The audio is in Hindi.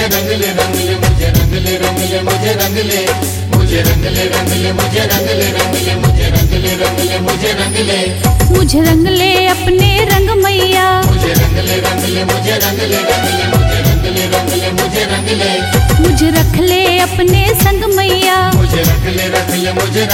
रंग ले रंग ले मुझे रंग ले रंग ले मुझे रंग ले मुझे रंग ले रंग ले मुझे रंग ले रंग ले मुझे रंग ले रंग ले मुझे रंग ले मुझे रंग ले अपने रंग मैया मुझे रंग ले रंग ले मुझे रंग ले रंग ले मुझे रंग ले रंग ले मुझे रंग ले मुझे रख ले अपने संग मैया मुझे रंग ले मुझे